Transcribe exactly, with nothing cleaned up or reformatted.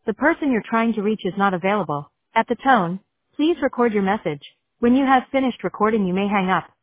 The person you're trying to reach is not available. At the tone, please record your message. When you have finished recording, you may hang up.